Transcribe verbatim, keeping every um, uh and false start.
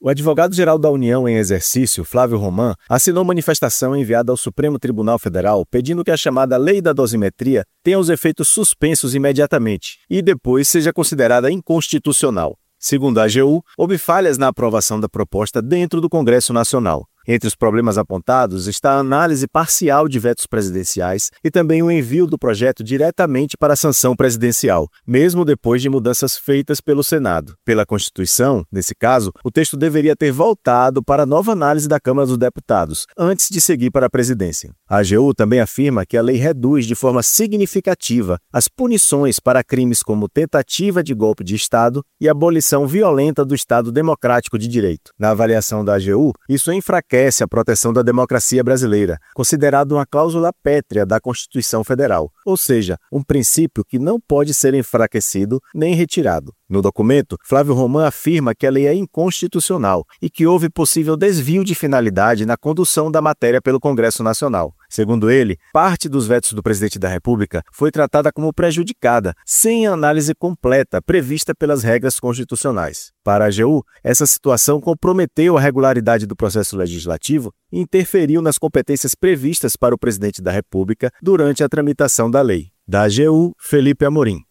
O advogado-geral da União em exercício, Flávio Román, assinou manifestação enviada ao Supremo Tribunal Federal pedindo que a chamada Lei da Dosimetria tenha os efeitos suspensos imediatamente e depois seja considerada inconstitucional. Segundo a AGU, houve falhas na aprovação da proposta dentro do Congresso Nacional. Entre os problemas apontados está a análise parcial de vetos presidenciais e também o envio do projeto diretamente para a sanção presidencial, mesmo depois de mudanças feitas pelo Senado. Pela Constituição, nesse caso, o texto deveria ter voltado para nova análise da Câmara dos Deputados, antes de seguir para a presidência. A AGU também afirma que a lei reduz de forma significativa as punições para crimes como tentativa de golpe de Estado e abolição violenta do Estado Democrático de Direito. Na avaliação da AGU, isso enfraquece a proteção da democracia brasileira, considerado uma cláusula pétrea da Constituição Federal, ou seja, um princípio que não pode ser enfraquecido nem retirado. No documento, Flávio Román afirma que a lei é inconstitucional e que houve possível desvio de finalidade na condução da matéria pelo Congresso Nacional. Segundo ele, parte dos vetos do presidente da República foi tratada como prejudicada, sem a análise completa prevista pelas regras constitucionais. Para a AGU, essa situação comprometeu a regularidade do processo legislativo e interferiu nas competências previstas para o presidente da República durante a tramitação da lei. Da AGU, Felipe Amorim.